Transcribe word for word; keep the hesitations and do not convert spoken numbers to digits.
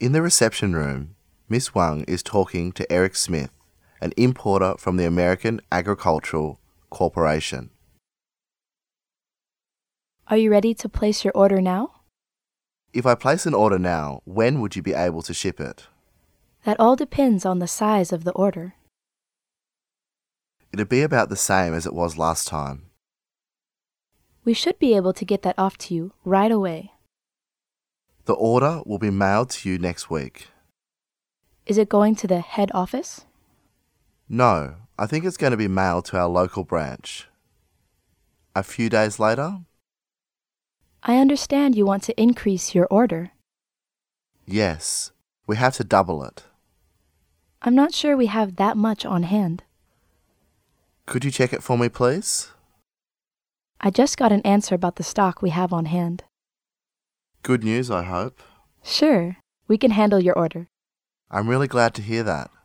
In the reception room, Miss Wang is talking to Eric Smith, an importer from the American Agricultural Corporation. Are you ready to place your order now? If I place an order now, when would you be able to ship it? That all depends on the size of the order. It'd be about the same as it was last time. We should be able to get that off to you right away. The order will be mailed to you next week. Is it going to the head office? No, I think it's going to be mailed to our local branch. A few days later? I understand you want to increase your order. Yes, we have to double it. I'm not sure we have that much on hand. Could you check it for me, please? I just got an answer about the stock we have on hand. Good news, I hope. Sure, we can handle your order. I'm really glad to hear that.